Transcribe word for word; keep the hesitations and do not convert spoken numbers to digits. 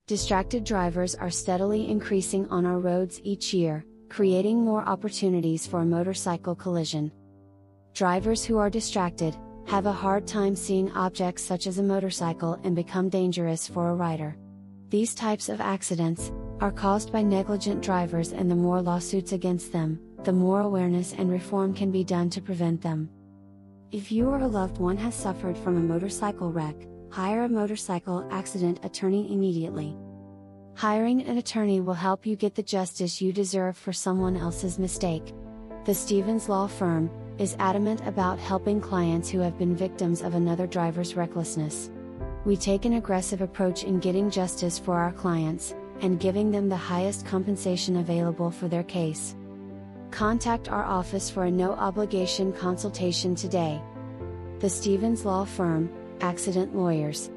Distracted drivers are steadily increasing on our roads each year, creating more opportunities for a motorcycle collision. Drivers who are distracted have a hard time seeing objects such as a motorcycle and become dangerous for a rider. These types of accidents are caused by negligent drivers, and the more lawsuits against them, the more awareness and reform can be done to prevent them. If you or a loved one has suffered from a motorcycle wreck, hire a motorcycle accident attorney immediately. Hiring an attorney will help you get the justice you deserve for someone else's mistake. The Stevens Law Firm is adamant about helping clients who have been victims of another driver's recklessness. We take an aggressive approach in getting justice for our clients, and giving them the highest compensation available for their case. Contact our office for a no-obligation consultation today. The Stevens Law Firm, Accident Lawyers.